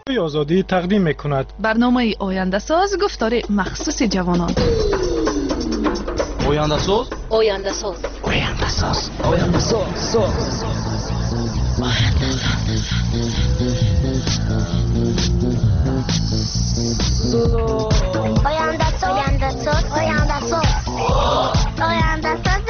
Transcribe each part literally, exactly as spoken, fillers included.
آزادی تقدیم میکند. برنامه آینده ساز گفتار مخصوص جوانان. آینده ساز آینده ساز آینده ساز آینده ساز آینده ساز آینده ساز آینده ساز آینده ساز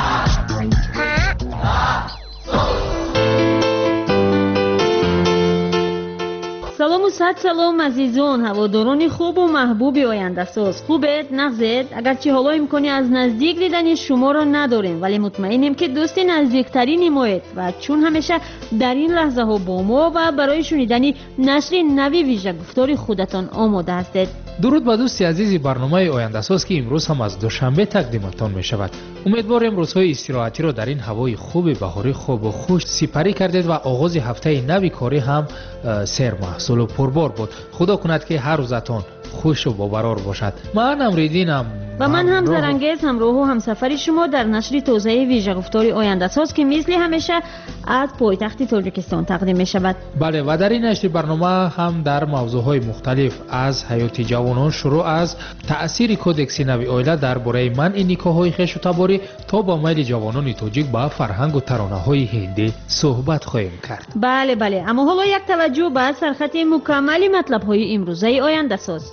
سلام و صد سلام عزیزان، هواداران خوب و محبوب آینده ساز. خوبت؟ نغزت؟ اگرچه حالا امکانی از نزدیک دیدن شما را نداریم، ولی مطمئنیم که دوست نزدیکترین مایید و چون همیشه در این لحظه ها با ما و برای شنیدن نشر نوی ویژه گفتار خودتان آماده هستید. درود به دوستی عزیزی برنامه آینده ساز که امروز هم از دوشنبه تقدیمتان می شود. امیدوارم روزهای استراحتی را در این هوای خوب بهاری خوب و خوش سپری کردید و آغاز هفته نوی کاری هم سیر محصول و پربار بود. خدا کند که هر روزتان خوش و باورار باشد. من امریدینم و من هم زرنگیز همراه و همسفر شما در نشر تازه ویژه گفتار آینده ساز که مثل همیشه از پایتخت تاجیکستان تقدیم می شود. بله، و در این نشر برنامه هم در موضوعهای مختلف از حیات جوانان شروع از تأثیر کودکس نوی عائله درباره منع نکاح‌های خویش و تباری تا با میل جوانان تاجیک به فرهنگ و ترانه‌های هندی صحبت خواهیم کرد. بله بله، اما حالا یک توجه به سرخط مکمل مطلب‌های امروزه آینده ساز.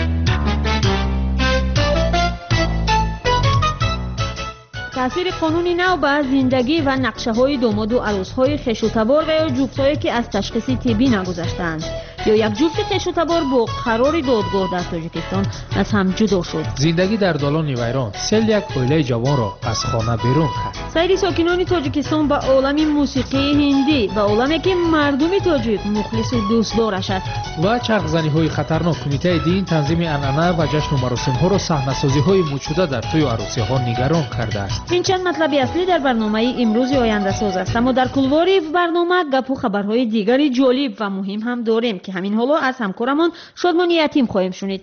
تأثیر قانونی نو بر زندگی و نقشه های داماد و عروس های خویش و تبار و یا جفت هایی که از تشخیص طبی نگذشتند یا یک جفت خویش و تبار با قرار دادگاه در تاجیکستان از هم جدا شد. زندگی در دالان ویران سیل یک عائله جوان را از خانه بیرون کرد. سایر ساکنان تاجیکستان به عالم موسیقی هندی و عالمی که مردم تاجیک مخلص و دوستدارش است و چرخزنی های خطرناک کمیته دین تنظیم انعنه و جشن و مراسم ها را صحنه سازی های موجوده در توی عروسی ها نگران کرده است. این چند مطلب اصلی در برنامه امروز آینده ساز است، اما در کلواری برنامه گپ و خبرهای دیگری جالب و مهم هم داریم که همین حالا از همکارمان شادمان یتیم خواهیم شنید.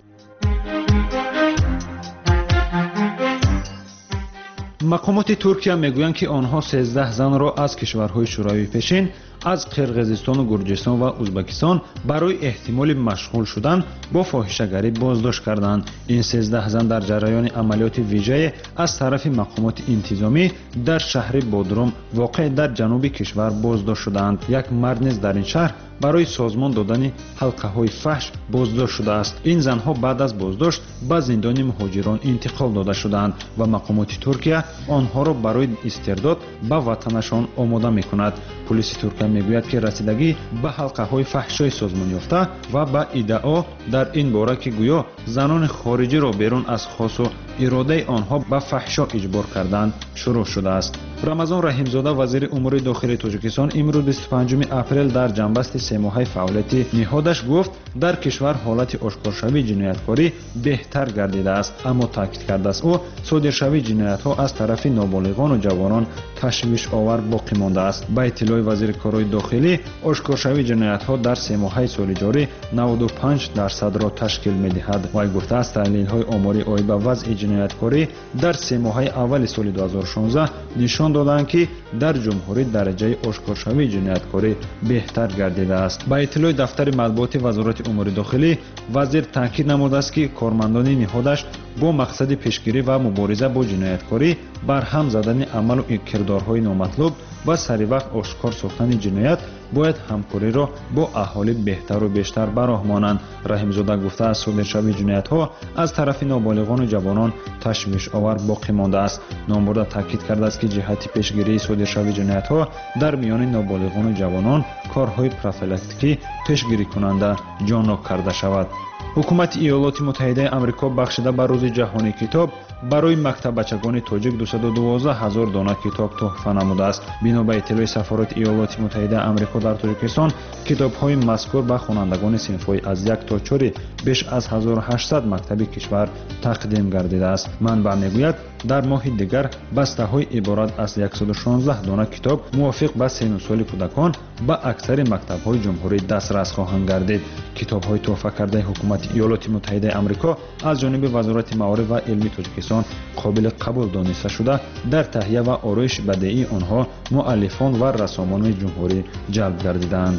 مقامات ترکیه میگویند که آنها سیزده زن را از کشورهای شوروی پیشین از قرقیزستان و گرجستان و ازبکستان برای احتمال مشغول شدن با فاحشه‌گری بازداشت کردند. این سیزده زن در جریان عملیات ویژه از طرف مقامات انتظامی در شهر بودروم واقع در جنوب کشور بازداشت شدند. یک مرد نیز در این شهر برای سازمان دادن حلقه‌های فحش بازداشت شده است. این زنها بعد از بازداشت به زندان مهاجران انتقال داده شدند و مقامات ترکیه آنها را برای استرداد به وطنشان آماده می‌کند. پلیس ترکیه میگوید که رسیدگی به حلقه‌های فحشای سازمان یافته و به ادعا در این باره که گویا زنان خارجی را بیرون از خواست و اراده آنها به فحشا اجبار کردند شروع شده است. رمضان رحیمزاده وزیر امور داخلی تاجیکستان امروز بیست و پنجم اپریل در جنبست سه ماهه فعالیت نهادش گفت در کشور حالت آشکارشوی جنایتکاری بهتر گردیده است، اما تاکید کرده است او صادرشوی جنایت‌ها از طرف نابالغان و جوانان تشویش آور باقی مانده است. با اطلاع وزیر کارهای داخلی آشکارشوی جنایت‌ها در سه ماهه سال جاری نود و پنج درصد را تشکیل می‌دهد. وی گفته است تحلیل‌های آماری آیب به وضع جنایتکاری در سه ماهه اول سال دو هزار و شانزده نشان دادند که در جمهوری درجه آشکارشوی جنایتکاری بهتر گردیده است. با اطلاع دفتر مطبوعات وزارت امور داخلی وزیر تاکید نموده است که کارمندان نهادش با مقصد پیشگیری و مبارزه با جنایتکاری برهم زدن عمل و کردارهای نامطلوب و سریع وقت آشکار ساختن جنایت باید همکاری را با اهالی بهتر و بیشتر براهمانند. رحیمزاده گفته است صادرشوی جنایت‌ها از طرف نابالغان و جوانان تشویش آور باقی مانده است. نامبرده تاکید کرده است که جهت پیشگیری صادرشوی جنایت‌ها در میان نابالغان و جوانان کارهای پروفیلاکتیکی پیشگیری کننده جانب کرده شود. حکومت ایالات متحده آمریکا بخشیده به روز جهانی کتاب برای مکتبچگان تاجیک دویست و دوازده هزار دانه کتاب تحفه نموده است. بنا به اطلاع سفارت ایالات متحده آمریکا در تاجیکستان کتاب‌های مذکور به خوانندگان صنف‌های از یک تا چهار بیش از هزار و هشتصد مکتب کشور تقدیم گردیده است. منبع میگوید در ماه دیگر بسته‌های عبارت از صد و شانزده دانه کتاب موافق به سن سال کودکان به اکثر مکتب‌های جمهوری دسترس خواهند گردید. کتاب‌های تحفه کرده حکومت ایالات متحده آمریکا از جانب وزارت معارف و علمی تاجیکستان قابل قبول دانسته شده در تهیه و آرایش بدیعی آنها مؤلفان و رسامان جمهوری جلب گردیدند.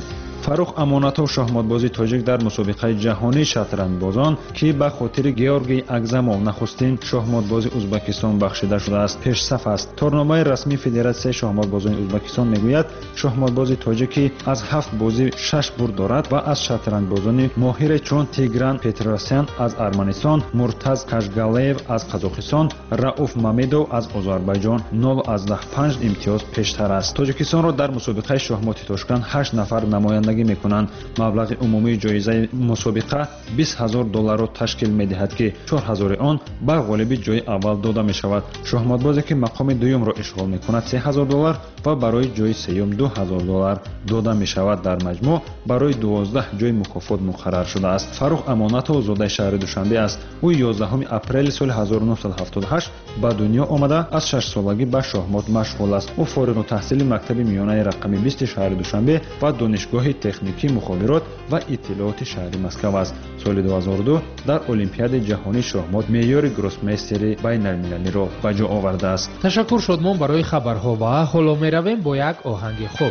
фарух амонатов шахматбози тоҷик дар мусобиқаи ҷаҳонии шатрандбозон ки ба хотири георгий агзамов нахустин шахматбози ӯзбекистон бахшида шудааст пешсаф аст. торномаи расмии федератсияи шахматбозони ӯзбекистон мегӯяд шахматбози тоҷикӣ аз ҳафт бозӣ шаш бурд дорад ва аз шатрандбозони моҳире чун тигран петросян аз арманистон, муртаз кашгалеев аз қазоқистон, рауф мамедов аз озарбайҷон нол аздаҳ панҷ имтиёз пештар аст. тоҷикистонро дар мусобиқаи шахмоти тошканд ҳашт нафар намояндагӣ мекунанд. маблағи умумии ҷоизаи мусобиқа бист ҳазор долларро ташкил медиҳад ки чор ҳазори он ба ғолиби ҷойи аввал дода мешавад. шахматбозе ки мақоми дуюмро ишғол мекунад се ҳазор доллар ва барои ҷойи сеюм ду ҳазор доллар дода мешавад. дар маҷмӯъ барои дувоздаҳ ҷойи мукофот муқаррар шудааст. фарух амонатов зодаи шаҳри душанбе аст. ӯ ёздаҳуми апрели соли ҳазору нуҳсад ҳафтоду ҳашт ба дунё омада аз шашсолагӣ ба шахмот машғул аст. ӯ фориғу таҳсили мактаби миёнаи рақами бист шаҳри душанбе ва донишгоҳи техникии мухобирот ва иттилооти шаҳри москав аст. соли ду ҳазору ду дар олимпиадаи ҷаҳонии шахмот меъёри гроссмейстери байналмилалиро ба ҷо овардааст. ташаккур шодмон барои хабарҳо ва ҳоло меравем бо як оҳанги хуб.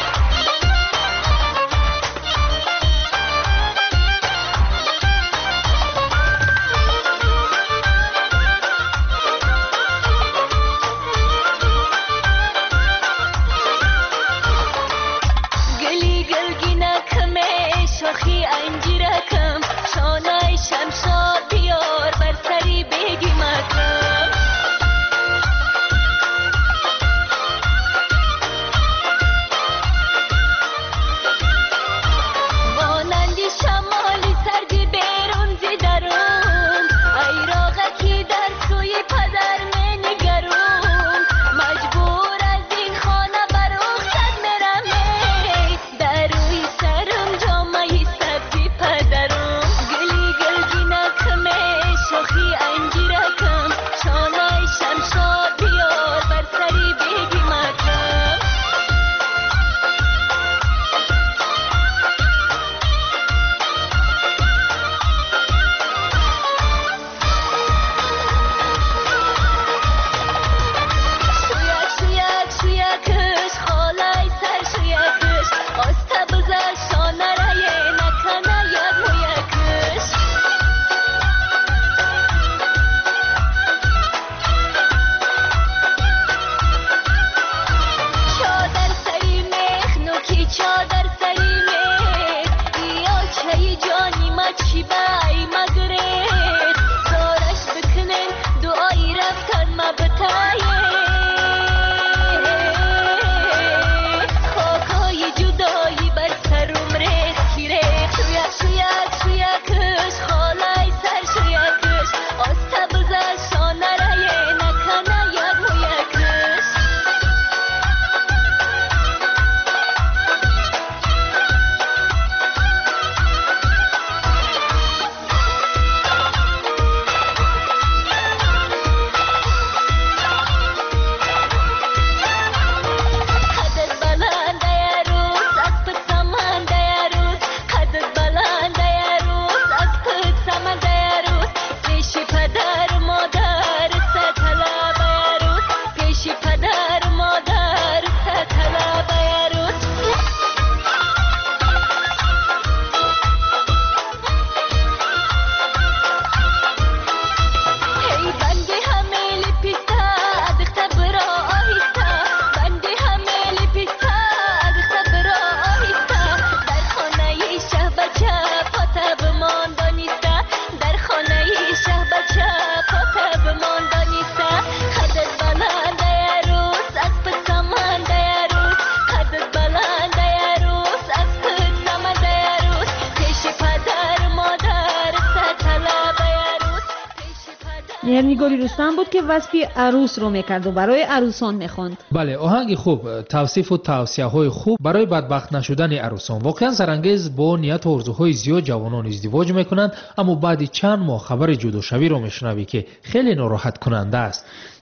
مهرنگاری رستم بود که وصفی عروس رو میکرد و برای عروسان میخوند. بله آهنگ خوب، توصیف و توصیه‌های خوب برای بدبخت نشدن عروسان. واقعا سرانگیز با نیت و آرزوهای زیاد جوانان ازدواج میکنند، اما بعد چند ماه خبر جداشوی رو میشنوی که خیلی ناراحت کننده است.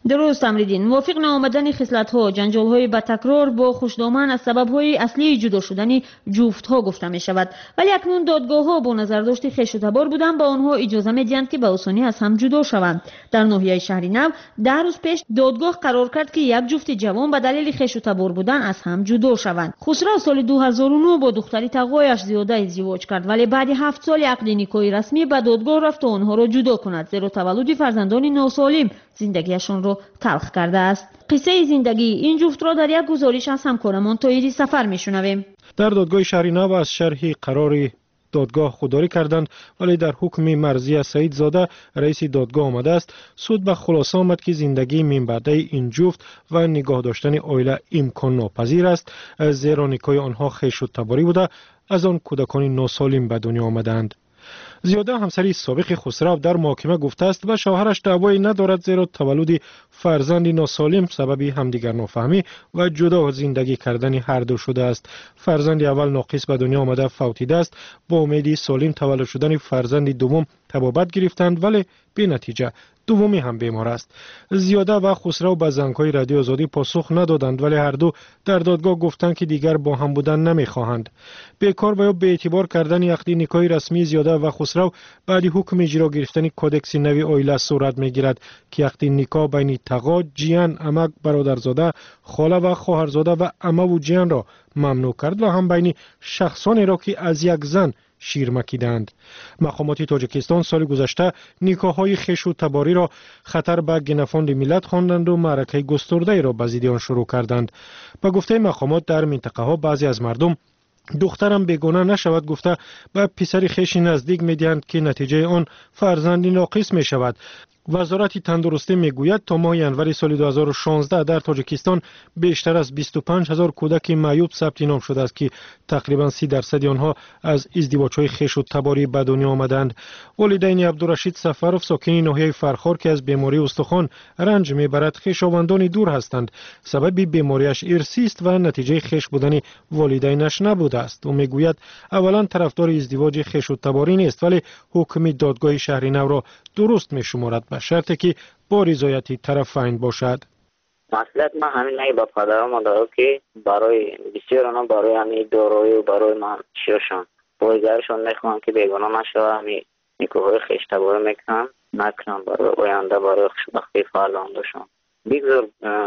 درست امریدین. موافق نآمدن خصلت‌ها، جنجال‌های با تکرار با خوشدامن از سبب‌های اصلی جدا شدن جفت‌ها گفته می‌شود. ولی اکنون دادگاه‌ها با نظرداشت خویش و تبار بودن با آنها اجازه می‌دهند که به آسانی از هم جدا شوند. در ناحیه شهری نو ده روز پیش دادگاه قرار کرد که یک جفت جوان به دلیل خویش و تبار بودن از هم جدا شوند. خسرو سال دو هزار و نه با دختری تقوایش زیاده ازدواج کرد، ولی بعد هفت سال عقد نکاحی رسمی به دادگاه رفت تا آنها را جدا کند، زیرا تولد فرزندان ناسالم زندگیشان را تلخ کرده است. قصه زندگی این جفت را در یک گزارش از همکارمان طاهری سفر میشنویم. در دادگاه شهری نو از شرح قرار دادگاه خودداری کردند، ولی در حکم مرضیه سعید زاده رئیس دادگاه آمده است سود به خلاصه آمد که زندگی من بعده این جفت و نگاه داشتن عائله امکان ناپذیر است، زیرا نکاح آنها خویش و تباری بوده از آن کودکان ناسالم به دنیا آمدند. زیاده همسری سابق خسرو در محاکمه گفته است و شوهرش دعوایی ندارد، زیرا تولد فرزند ناسالم سبب همدیگر نافهمی و جدا زندگی کردن هر دو شده است. فرزند اول ناقص به دنیا آمده فوتیده است. با امیدی سالم تولد شدن فرزند دوم طبابت گرفتند، ولی بی نتیجه دومی هم بیمار است. زیاده و خسرو به زنگ‌های رادیو آزادی پاسخ ندادند، ولی هر دو در دادگاه گفتند که دیگر با هم بودن نمی‌خواهند. بیکار و یا به اعتبار کردن عقد نکاحی رسمی زیاده و خسرو بعد حکم اجرا گرفتن کودکس نوی عائله صورت می‌گیرد که عقد نکاح بین تقا، جیان، عمک، برادرزاده، خاله و خواهرزاده و عمه و جیان را ممنوع کرد و هم بین شخصانی را که از یک زن شیر مکیدند. مقامات تاجیکستان سال گذشته نکاح‌های خویش و تباری را خطر به گنفاند ملت خواندند و معرکه گسترده را به ضد آن شروع کردند. به گفته مقامات در منطقه ها بعضی از مردم دخترم بیگانه نشود گفته به پسر خویش نزدیک می‌دهند که نتیجه آن فرزندی ناقص می‌شود. وزارت تندرستی میگوید تا ماه ینور سال دو هزار و شانزده در تاجیکستان بیشتر از بیست و پنج هزار کودک معیوب ثبت نام شده است که تقریبا سی درصد آنها از ازدواج‌های خویش و تباری به دنیا آمدند. والدین عبدالرشید سفروف ساکن ناحیه فرخار که از بیماری استخوان رنج میبرد خویشاوندان دور هستند. سبب بیماریش ارثی است و نتیجه خویش بودن والدینش نبوده است. او میگوید اولا طرفدار ازدواج خویش و تباری نیست، ولی حکم دادگاه شهری نو را درست میشمارد به شرطی که با رضایت طرفین باشد. مسئولیت ما همین نگه با پدر و مادر که برای بسیار آنها برای همین دارایی و برای منشیشان بایگرشان میخوان که بیگانه نشوه، همین نکاحهای خویش تباری میکنن نکنن برای آینده برای خوشبختی فرزندشان. بگذار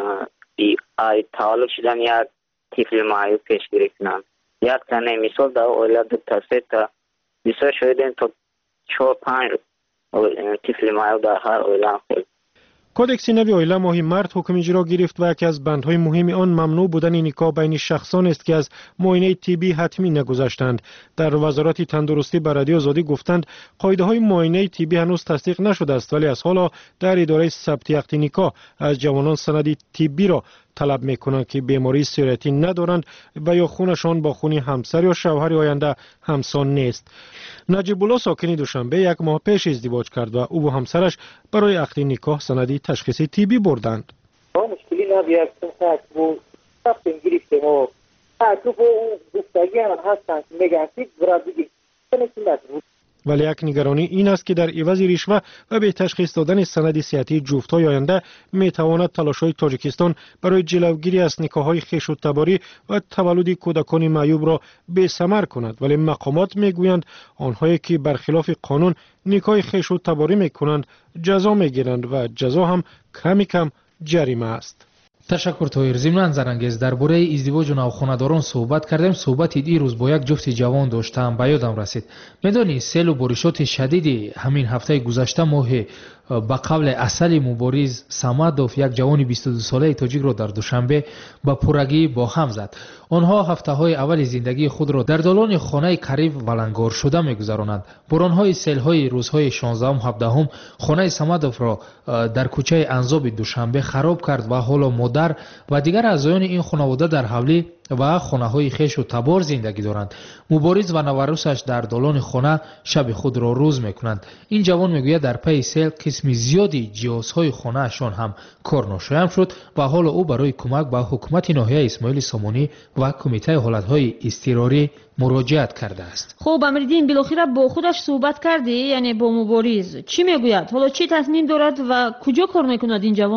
ای تولد شدن یک طفل معیوب پیشگیری کنند. یک تنه مثال در عائله دو تا سه تا بسیار شدیم تا چهار پنج طفل معیوب در هر عائله خود. کودکس نوی عائله ماه مارس حکم اجرا گرفت و یکی از بندهای مهم آن ممنوع بودن نکاح بین شخصان است که از معاینه طبی حتمی نگذشتند. در وزارت تندرستی به رادیو آزادی گفتند قاعده های معاینه طبی هنوز تصدیق نشده است، ولی از حالا در اداره ثبت عقد نکاح از جوانان سند طبی را طلب میکنند که بیماری سریتی ندارند و یا خونشان با خون همسر یا شوهر آینده همسان نیست. نجیب الله ساکن دوشنبه یک ماه پیش ازدواج کرد و او و همسرش برای عقد نکاح سندی تشخیصی طبی بردند. مشکلی نبید که بود سخت گرفتیم و تعقیب و گفتگی هم هستند میگن که برای دیگه ولی یک نگرانی این است که در عوض رشوه و به تشخیص دادن سند صحتی جفت‌های آینده میتواند تلاش‌های تاجیکستان برای جلوگیری از نکاح‌های خویش و تباری و تولد کودکان معیوب را بی‌ثمر کند. ولی مقامات میگویند آنهایی که برخلاف قانون نکاح خویش و تباری میکنند جزا میگیرند و جزا هم کمی کم جریمه است. تشکر طاهر. ضمن زرانگیز درباره ازدواج و نوخانه‌داران صحبت کردیم. صحبت دیروز با یک جفت جوان داشتم به یادم رسید. میدونی سیل و بارشات شدید همین هفته گذشته ماه به قول اصل مبارز سمدوف یک جوان بیست و دو ساله تاجیک را در دوشنبه به پرگی با هم زد. آنها هفته های اول زندگی خود را در دالان خانه قریب ولنگار شده می‌گذرانند. باران‌های سیل‌های روزهای شانزده و هفده هم خانه سمدوف را در کوچه انزاب دوشنبه خراب کرد و حالا مادر و دیگر اعضایان این خانواده در حولی و خانه‌های خویش و تبار زندگی دارند. مبارز و نوروسش در دالان خانه شب خود را روز میکنند. این جوان میگوید در پی سیل قسم زیادی جهازهای خانه‌شان هم کار ناشایم شد و حالا او برای کمک به حکومت ناحیه اسماعیل سامانی و کمیته حالت‌های اضطراری مراجعت کرده است. خب امریدین بالاخره با خودش صحبت کردی، یعنی با مبارز چی میگوید؟ حالا چی تصمیم دارد و کجا کار میکند این جوان؟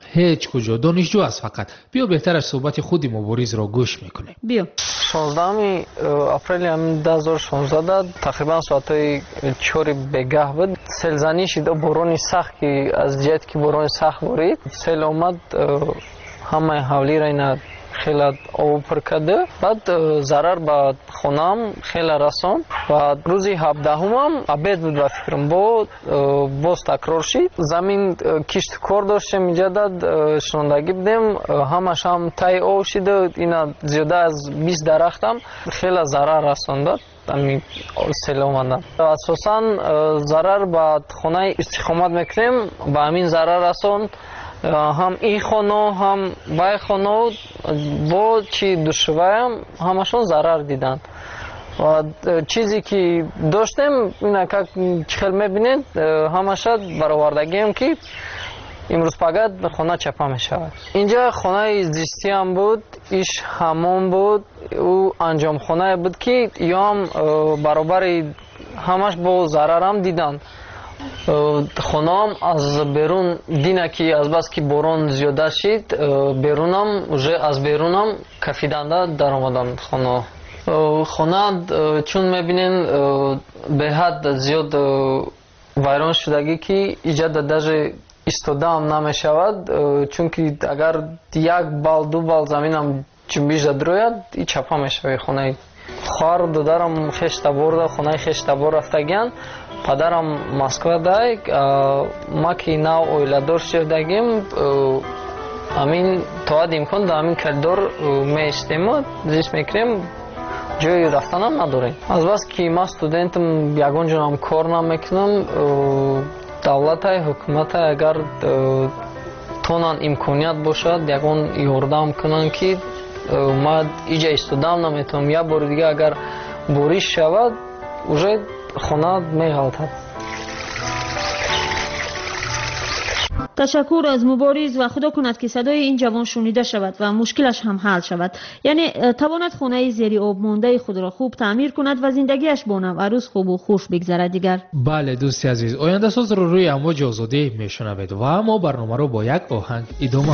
هیچ کجا دانشجو است فقط. بیا بهتر از صحبت خود مبارز را گوش میکنیم. بیا. شانزدهم اپریل دو هزار و شانزده تقریبا ساعت چهار بگه بود. سیلزنی شد، باران سخت که از جهت که باران سخت بارید، سیل آمد همه حولی را اینا خیلی آب پر کرده. بعد ضرر به خونم خیلی رساند و روزی هفدهم هم عبید بود و فکرم با باز تکرار شد. زمین کشت کار داشتیم اینجا داد شنوندگی بدیم، همش هم تای آب شده. اینا زیاده از بیست درختم خیلی ضرر رساند. امی سیل آمدن اساساً ضرر به خونه استقامت میکنیم، به همین ضرر رساند. هم این خانه هم بای خانه با چی دوشوایم همشون ضرر دیدن و چیزی که داشتیم اینا که خیلی میبینید همشه برآوردگی هم که امروز فقط به خانه چپا میشود. اینجا خانه زیستی هم بود، ایش همون بود، او انجام خانه بود که یا هم برابر همش با ضرر هم دیدن. خونام از بیرون دینه که از بس که باران زیاده شد بیرونم از بیرونم کفیدنده در آمدن خونه. خونه چون میبینین به حد زیاد ویران شدگی که ایجاد دژ ایستاده هم نمیشود، چون که اگر یک بال دو بال زمین هم جنبیش دروید ای چپا میشوی خونه. خواهر دادرم خشت برده خونه خشت بر رفتگیان. پدرم مسکو دایک ما که نو اویلادور شدگیم امین تواد امکان دا امین کردور میشتیم زیست میکریم جای رفتنم نداریم. از بس که ما استودنتم یگان جنام کار نمیکنم دولت های حکومت های اگر تونن امکانیت باشد یگان یاردم کنن که ما ایجا استودام نمیتونم یا بار دیگه اگر بوریش شود уже خونه میغلطد. تشکر از مبارز و خدا کند که صدای این جوان شنیده شود و مشکلش هم حل شود. یعنی تواند خانه زیر آب مانده خود را خوب تعمیر کند و زندگیش با نو عروس خوب و خوش بگذرد دیگر. بله دوستی عزیز، آینده ساز رو روی امواج آزادی میشنوید و اما برنامه رو با یک آهنگ ادامه.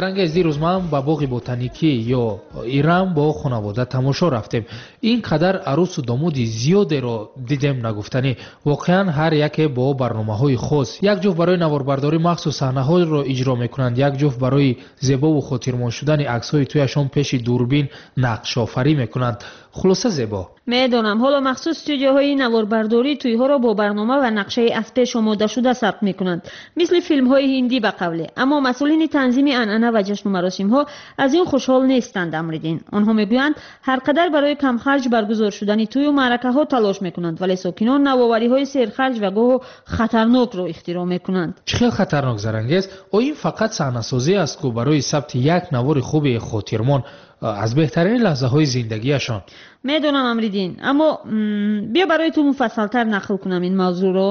зарангез дирӯз ман ба боғи ботаникӣ ё ирам бо хонавода тамошо рафтем. ин қадар арӯсу домоди зиёдеро дидем нагуфтанӣ. воқеан ҳар яке бо барномаҳои хос. як ҷуфт барои наворбардорӣ махсус саҳнаҳоро иҷро мекунанд, як ҷуфт барои зебову хотирмон шудани аксҳои тӯяшон пеши дурбин нақшофарӣ мекунанд. хулоса зебо. медонам ҳоло махсус студияҳои наворбардорӣ тӯйҳоро бо барнома ва нақшаи аз пеш омодашуда сабт мекунанд, мисли филмҳои ҳиндӣ ба қавле. аммо масъулини танзими анъана ва ҷашну маросимҳо аз ин хушҳол нестанд. амридин онҳо мегӯянд ҳар қадар барои камхарҷ баргузор шудани тӯю маъракаҳо талош мекунанд, вале сокинон навовариҳои серхарҷ ва гоҳу хатарнокро ихтироъ мекунанд. чӣ хел хатарнок зарангез? оё ин фақат саҳнасозӣ аст ку барои сабти як навори хуби хотирмон аз беҳтарини лаҳзаҳои зиндагиашон. медонам амридин, аммо бия барои ту муфассалтар нақл кунам ин мавзӯъро.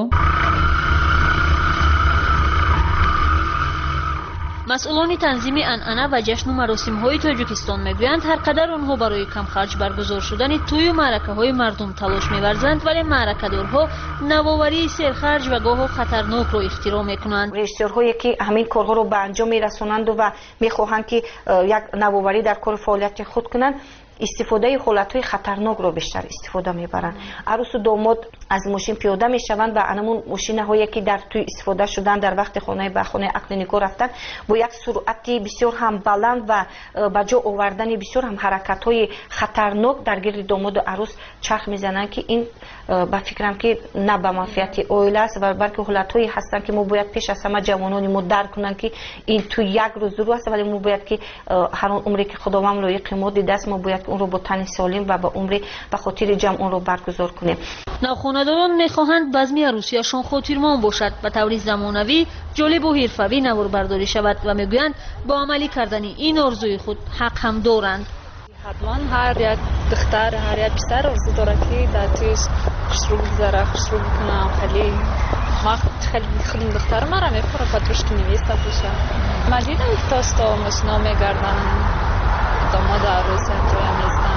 масъулони танзими анъана ва ҷашну маросимҳои тоҷикистон мегӯянд ҳар қадар онҳо барои камхарҷ баргузор шудани тӯю маъракаҳои мардум талош меварзанд, вале маъракадорҳо навоварии серхарҷ ва гоҳу хатарнокро ихтироъ мекунанд. режиссёрҳое ки ҳамин корҳоро ба анҷом мерасонанду ва мехоҳанд ки як навоварӣ дар кори фаъолияти худ кунанд, истифодаи ҳолатҳои хатарнокро бештар истифода мебаранд. арӯсу домод аз мошин пиёда мешаванд ва анамун мошинаҳое ки дар тӯй истифода шуданд дар вақти хонаи ба хонаи ақли нигоҳ рафтан бо як суръати бисёр ҳам баланд ва ба ҷо овардани бисёр ҳам ҳаракатҳои хатарнок дар гирди домоду арӯс чарх мезананд ки ин ба фикрам ки на ба манфиати оила аст ва балки ҳолатҳое ҳастанд ки мо бояд пеш аз ҳама ҷавонони мо дарк кунанд ки ин тӯй як рӯзу аст, вале мо бояд ки ҳар он умре ки худованд лоиқи мо дидааст мо бояд онро бо тани солим ва ба умри ба хотири ҷамъ онро баргузор кунем. навхонадорон мехоҳанд базми арӯсияшон хотирмон бошад, ба таври замонавӣ, ҷолибу ҳирфавӣ наворбардорӣ шавад ва мегӯянд бо амалӣ кардани ин орзуи худ ҳақ ҳам доранд. ҳатман ҳар як духтар, ҳар як писар орзу дорад ки дар тӯйш хушрӯ бигзара, хушрӯ бикунам. хеле ман хеле худам духтарам мара мепурам патрушки невеста боша. ман дидам тосто мошино мегарданд, домоду арӯс тӯя мезиданд,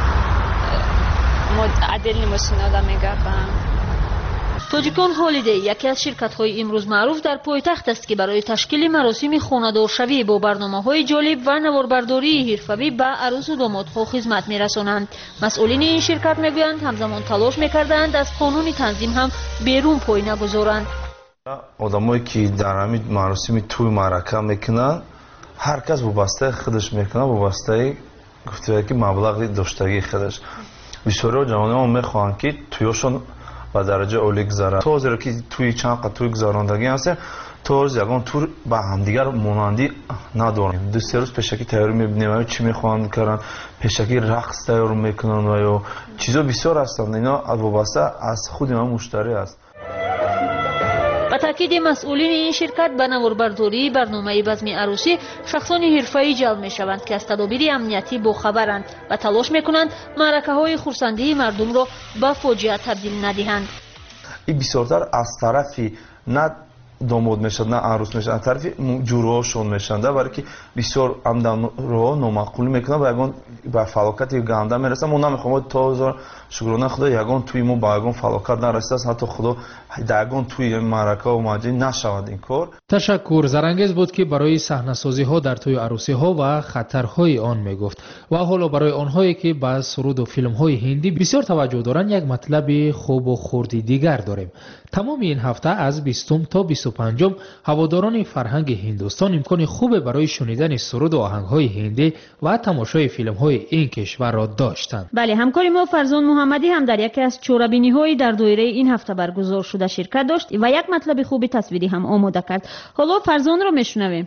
отдельни мошинода мегарданд. тоҷикон ҳолидей яке аз ширкатҳои имрӯз маъруф дар пойтахт аст ки барои ташкили маросими хонадоршавӣ бо барномаҳои ҷолиб ва наворбардории ҳирфавӣ ба арӯсу домодҳо хизмат мерасонанд. масъулини ин ширкат мегӯянд ҳамзамон талош мекардаанд аз қонуни танзим ҳам берун пой нагузоранд. одамое ки дар ҳамин маросими тӯй маърака мекунанд, ҳар кас вобастаи худаш мекунад, вобастаи гуфтае ки маблағи доштагии худаш. бисёриҳо ҷавонон мехоҳанд ки тӯёшон ба дараҷаи олӣ гузарад. то зеро ки тӯи чанд қад тӯи гузарондагӣ ҳастем, то рӯз ягон тур ба ҳамдигар монандӣ надорем. ду се рӯз пешакӣ тайёрӣ мебинем, чӣ мехоҳанд кардан, пешакӣ рақс тайёр мекунанд ва ё чизо бисёр ҳастанд. ино вобаста аз худи ман муштарӣ аст. ба таъкиди масъулини ин ширкат, ба наворбардории барномаи базми арӯсӣ шахсони ҳирфаӣ ҷалб мешаванд ки аз тадобири амниятӣ бохабаранд ва талош мекунанд маъракаҳои хурсандии мардумро ба фоҷиа табдил надиҳанд. ин бисёртар аз тарафи на домод мешад, на арӯс мешад, аз тарафи ҷурӯҳошон мешаванд, баре ки бисёр амдамроҳо номаъқулӣ мекунанд ва ягон ба фалокати ганда мерасанд. мо намехоҳем то ҳозор шукрона худо ягон тӯи мо ба ягон фалокат нарасидааст, ҳатто худо дар ягон тӯи маърака омаҷӣ нашавад ин кор. ташаккур. зарангез буд ки барои саҳнасозиҳо дар тӯи арӯсиҳо ва хатарҳои он мегуфт. ва ҳоло барои онҳое ки ба суруду филмҳои ҳиндӣ бисёр таваҷҷӯҳ доранд, як матлаби хубу хурди дигар дорем. тамоми ин ҳафта аз бистум то бисту панҷум ҳаводорони фарҳанги ҳиндустон имкони хубе барои шунидани суруду оҳангҳои ҳиндӣ ва тамошои филмҳои ин кишварро доштанд. бале ҳамкори мо фарзон муҳаммадӣ ҳам дар яке аз чорабиниҳои дар доираи ин ҳафта баргузор шуда ширкат дошт ва як матлаби хуби тасвирӣ ҳам омода кард. ҳоло фарзонро мешунавем.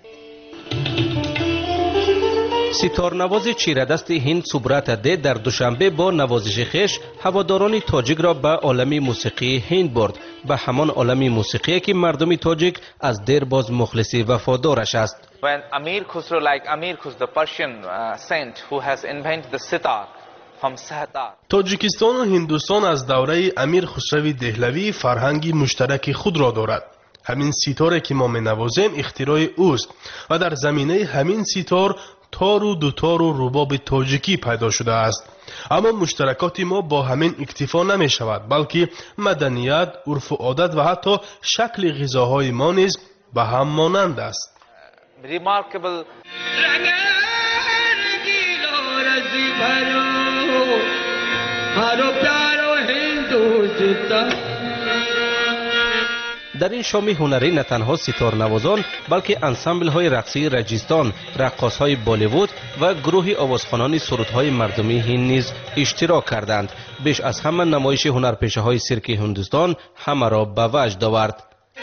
ситорнавози чирадасти ҳинд субрата де дар душанбе бо навозиши хеш ҳаводорони тоҷикро ба олами мусиқии ҳинд бурд, ба ҳамон олами мусиқие ки мардуми тоҷик аз дер боз мухлиси вафодораш аст. When Amir Khusro, like Amir Khus, the Persian uh, saint who has invented the sitar from Sahtar. тоҷикистону ҳиндустон аз давраи амир хусрави деҳлавӣ фарҳанги муштараки худро дорад. ҳамин ситоре ки мо менавозем ихтирои ӯст ва дар заминаи ҳамин ситор тору дутору рубоби тоҷикӣ пайдо шудааст. аммо муштаракоти мо бо ҳамин иктифо намешавад, балки маданият, урфу одат ва ҳатто шакли ғизоҳои мо низ ба ҳам монанд аст. remarkable در این شام هنری نه تنها سیتار نوازان بلکه انسامبل های رقصی رجستان، رقاص های بالیوود و گروه آوازخوانان سرودهای مردمی هند نیز اشتراک کردند. بیش از همه نمایش هنرپیشه های سیرک هندوستان همه را به وجد آورد.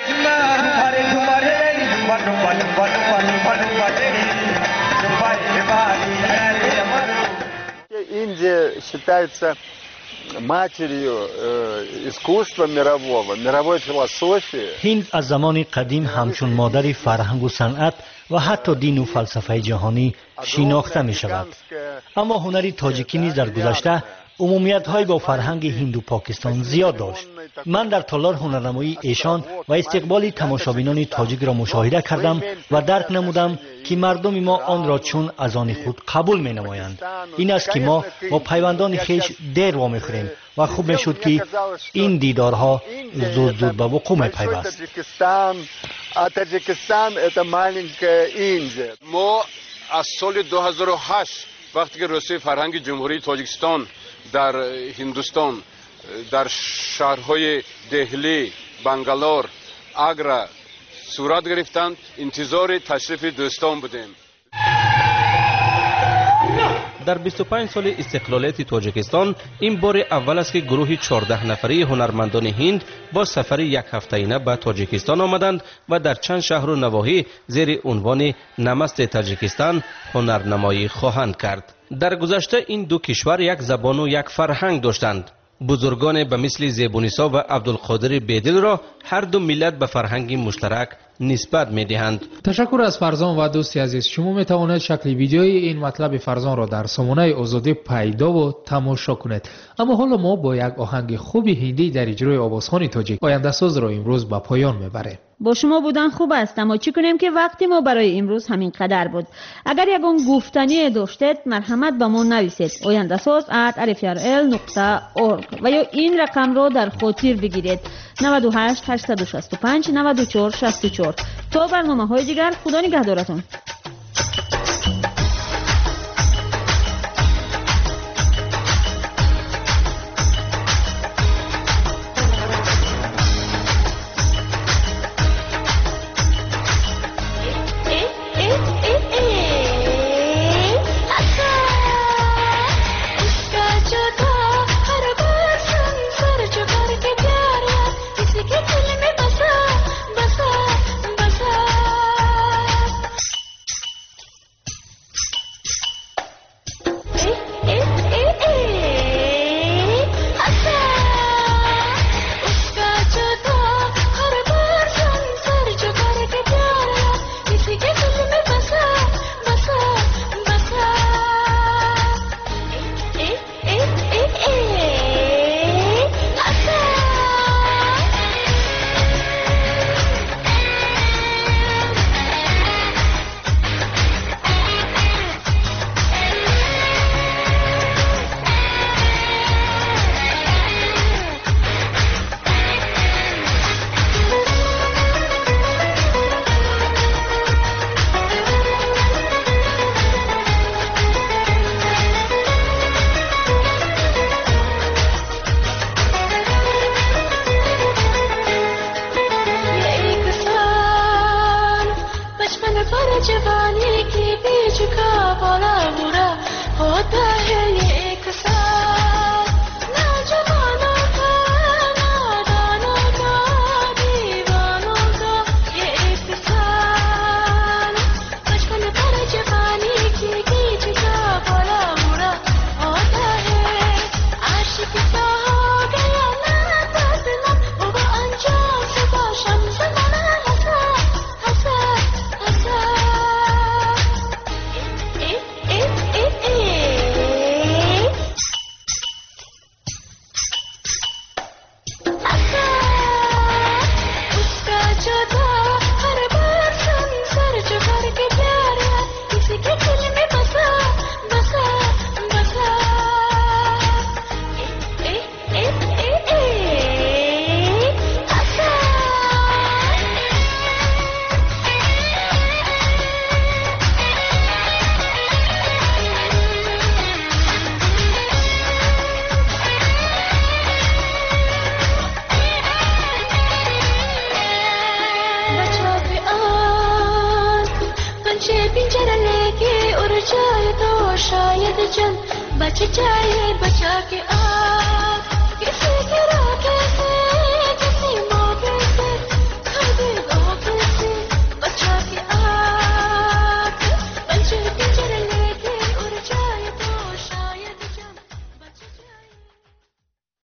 Индия считается матерью искусства мирового, мировой философии. هند از زمان قدیم همچون مادر فرهنگ و صنعت و حتی دین و فلسفه جهانی شناخته می شود. اما هنر تاجیکی نیز در گذشته عمومیت های با فرهنگ هند و پاکستان زیاد داشت. من در تالار هنرنمایی ایشان و استقبال تماشابینان تاجیک را مشاهده کردم و درک نمودم که مردم ما آن را چون از آن خود قبول می نمایند. این است که ما با پیوندان خیش دیر وامی خوریم و خوب می شد که این دیدارها زود زود به وقوع می پیوست. ما از سال دو هزار و هشت وقتی که رسوی فرهنگ جمهوری تاجیکستان در هندوستان در شهرهای دهلی، بنگلور، آگرا صورت گرفتند، انتظار تشریف دوستان بودیم. در بیست و پنج سال استقلالیت تاجیکستان این بار اول است که گروه چهارده نفری هنرمندان هند با سفر یک هفته‌ایانه به تاجیکستان آمدند و در چند شهر و نواحی زیر عنوان نمست تاجیکستان هنرنمایی خواهند کرد. در گذشته این دو کشور یک زبان و یک فرهنگ داشتند. بزرگان به مثل زیبونیسا و عبدالقادر بیدل را هر دو ملت به فرهنگ مشترک نسبت می دهند. تشکر از فرزان و دوستی عزیز. شما می توانید شکل ویدیوی این مطلب فرزان را در سامانه آزادی پیدا و تماشا کنید. اما حالا ما با یک آهنگ خوبی هندی در اجرای آوازخوان تاجیک آینده ساز را امروز به پایان میبریم. با شما بودن خوب است، اما چی کنیم که وقتی ما برای امروز همین قدر بود. اگر یگان گفتنی داشتید مرحمت به ما نویسید آینده ساز ات الف ال نقطه اورگ و یا این رقم را در خاطر بگیرید نود و هشت هشتصد و شصت و پنج نود و چهار شصت و چهار. تا برنامه های دیگر خدا نگهدارتون. सच जाए बचा के